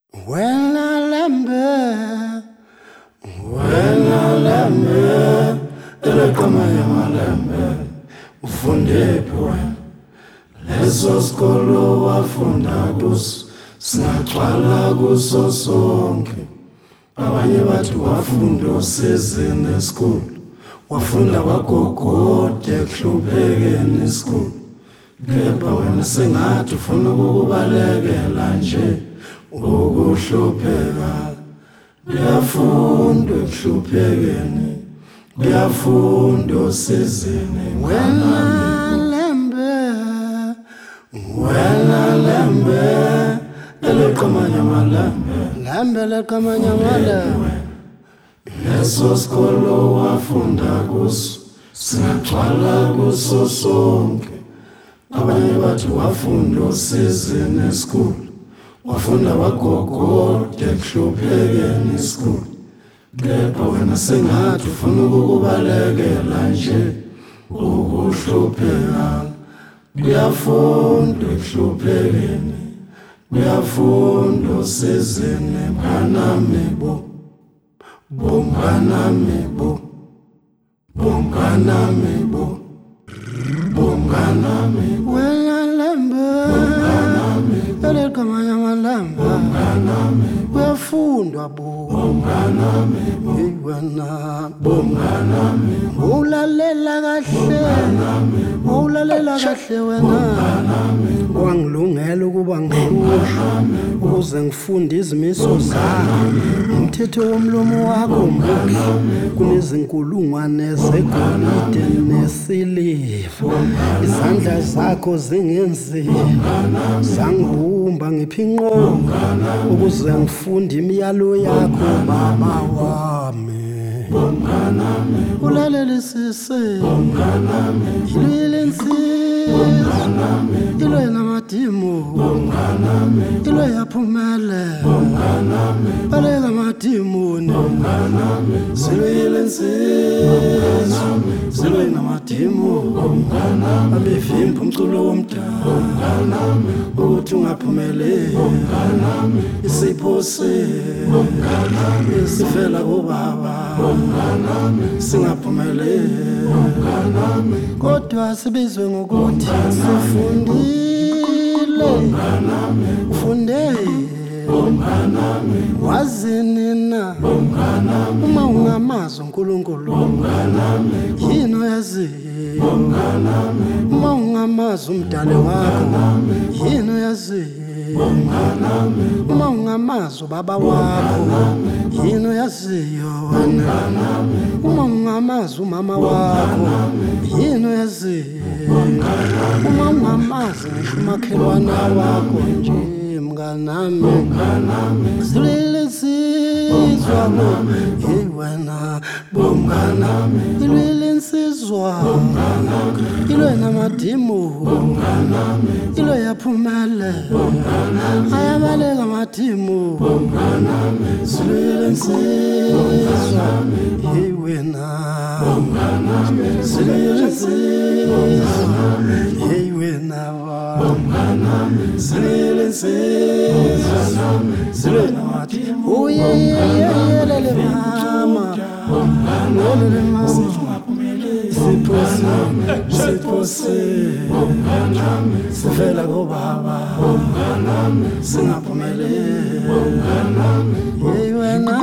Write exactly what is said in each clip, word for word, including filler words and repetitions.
Wena lembe, wena lembe, elekama yamalembe, ufunde phi wena? Leso sikolo wafunda kuso, singagcwala kuso sonke. Abanye bathi wafunda osezini esikhulu, wafunda wagogoda ekuhluphekeni esikhulu. Kepha wena sengathi ufuna ukubalekela nje ukuhlupheka. Kuyafundwa ekuhluphekeni, kuyafundwa osezini. Wena lembe, wena lembe, eleqamanya malembe, lembe leqamanya malembe. Leso sikolo wafunda kuso, singagcwala kuso sonke. Abanye bathi wafunda osezini esikhulu, wafunda wagogoda ekuhluphekeni esikhulu. Kepha wena sengathi ufuna ukubalekela nje ukuhlupheka. Kuyafundwa ekuhluphekeni, kuyafundwa osezini. Mnganami bo, bo mnganami bo, bo mnganami bo, bo mnganami bo. Wena lembe, eleqamanya malembe, kuyafundwa bo, bo mnganami bo. Wena bo mnganami bo, ulalela kahle, ulalela kahle wena. Wangilungela ukuba ngihlushwe ukuze ngifunde izimiso zakho. Umthetho womlomo wakho muhle kunezinkulungwane zegolide nesiliva. Izandla zakho zingenzima, zangibumba ngiphinqo ukuze ngifunde imiyalo yakho baba wami. Ulalela sise, ilwile insizwa, ilwe namadimu, ilwe yaphumele, baleka madimuni. Silwile insizwa, silwe namadimu, abevimba umculo womdala ukuthi ungaphumeleli. Isipho sifela kubaba, singaphumeleli. Kodwa sibizwe ngokuthi sifundile, ufunde wazini na uma ungamazi uNkulunkulu yini oyaziyo? Uma ungamazi umdali wakho yini oyaziyo? Uma ungamazi ubaba wakho yini oyaziyo wena? Uma ungamazi umama wakho yini oyaziyo? Uma ungamazi ngisho umakhelwane wakho nje mnganami, silwile insizwa hey wena bo mnganami, ilwile insizwa, ilwe namadimu, ilwe yaphumele, ayabaleka amadimu. Silwile insizwa hey wena, silwile insizwa hey wena, silwile insizwa, silwe namadimu. Oh yeah yeah yeah, lele mama, lele mama. C'est possible, c'est possible. Sifela kubaba, singaphumeleli. Hey wena,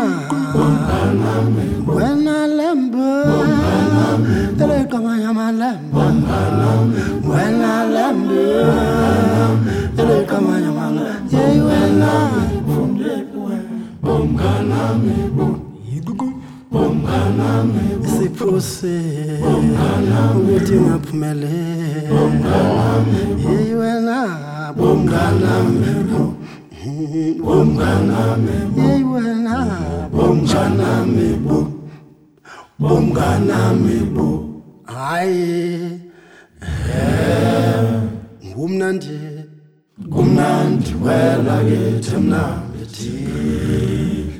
wena lembe, eleqamanya malembe, wena lembe, eleqamanya malembe. Hey wena, siphose ukuthi ngaphumeleli. Hey wena bomnganami, bomnganami, hey wena bomnganami bo, bomnganami bo. Hayi ngumnandi, kumnandi wela kithi mnandi.